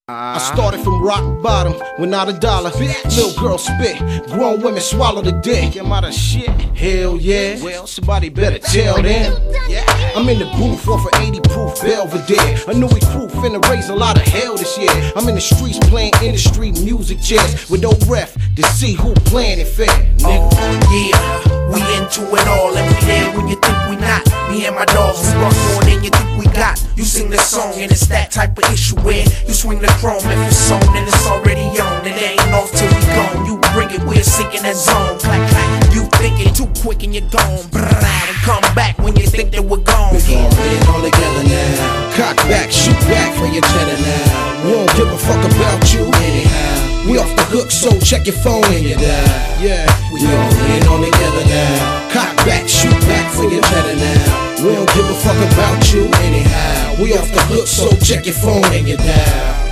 I started from rock bottom with not a dollar. Little girl spit, grown women swallow the dick. Am I the shit? Hell yeah. Well, somebody better tell them. I'm in the booth off of 80 proof Belvedere. A new recruit finna raise a lot of hell this year. I'm in the streets playing industry music chairs with no ref to see who playing it fair. Nigga. Yeah, we into it all and we there when you think we not. Me and my dogs, we rock more than you think we got. You sing the song and it's that type of issue where you swing the chrome if it's on and it's already on. It ain't off till we gone. You bring it, we're sinking that zone. Clack, clack. You think it too quick and you're gone. Brrr, and come back when you think that we're gone. We're all together now. Cock back, shoot back for your cheddar now. We don't give a fuck about you anyhow. We off the hook, so check your phone and you die. Yeah, we all together now. Cock back, shoot back for your cheddar now. We don't give a fuck about you anyhow. We off the hook, so check your phone and you die.